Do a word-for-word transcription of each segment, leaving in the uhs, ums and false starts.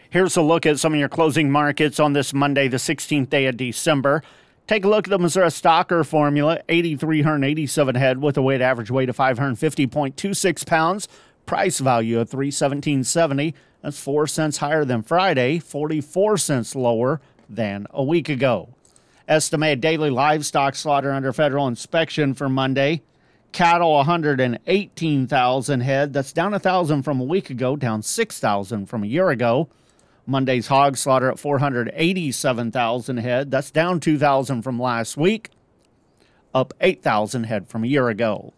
Here's a look at some of your closing markets on this Monday, the sixteenth day of December. Take a look at the Missouri Stocker Formula, eight thousand three hundred eighty-seven head with a weighted average weight of five hundred fifty point two six pounds. Price value of three hundred seventeen seventy. That's four cents higher than Friday, forty-four cents lower than a week ago. Estimated daily livestock slaughter under federal inspection for Monday. Cattle, one hundred eighteen thousand head. That's down one thousand from a week ago, down six thousand from a year ago. Monday's hog slaughter at four hundred eighty-seven thousand head. That's down two thousand from last week, up eight thousand head from a year ago.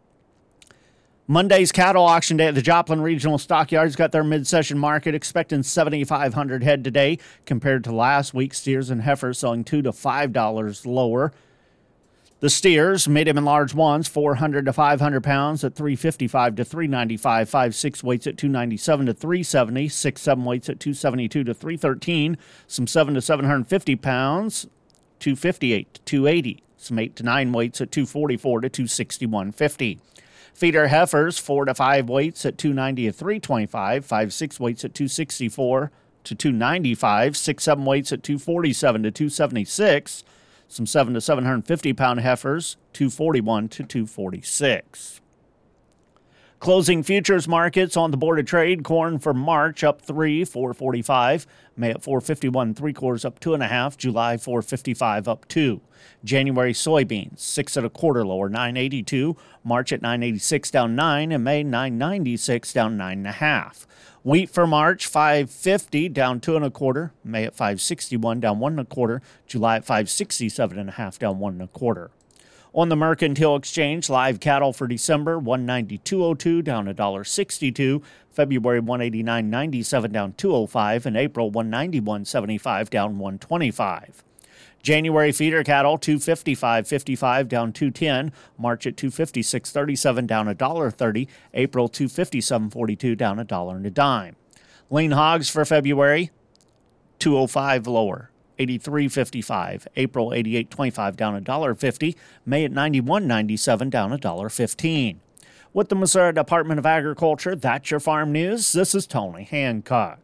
Monday's cattle auction day at the Joplin Regional Stockyards got their mid-session market expecting seven thousand five hundred head today compared to last week. Steers and heifers selling two to five dollars lower. The steers, medium and large ones, four hundred to five hundred pounds at three fifty-five to three ninety-five. five six weights at two ninety-seven to three seventy. six seven weights at two seventy-two to three thirteen. Some seven to seven hundred fifty pounds, two fifty-eight to two eighty. Some eight to nine weights at two forty-four to two sixty-one fifty. Feeder heifers, four to five weights at two ninety to three twenty-five. five six weights at two sixty-four to two ninety-five. six seven weights at two forty-seven to two seventy-six. Some seven to seven hundred fifty pound heifers, two forty-one to two forty-six. Closing futures markets on the Board of Trade. Corn for March up three, four forty-five. May at four fifty-one, three quarters up two and a half. July four fifty-five up two. January soybeans six and a quarter lower, nine eighty-two. March at nine eighty-six down nine, and May nine ninety-six down nine and a half. Wheat for March, five fifty, down two and a quarter. May at five sixty-one, down one and a quarter. July at five sixty-seven and a half, down one and a quarter. On the Mercantile Exchange, live cattle for December, one ninety-two oh two, down one dollar sixty-two. February, one eighty-nine ninety-seven, down two oh five. And April, one ninety-one seventy-five, down one twenty-five. January feeder cattle, two fifty-five fifty-five, down two ten. March at two fifty-six thirty-seven, down one dollar thirty. April, two fifty-seven forty-two, down a dollar and a dime. Lean hogs for February, two oh five lower, eighty-three fifty-five. April, eighty-eight twenty-five, down one dollar fifty. May at ninety-one ninety-seven, down one dollar fifteen. With the Missouri Department of Agriculture, that's your farm news. This is Tony Hancock.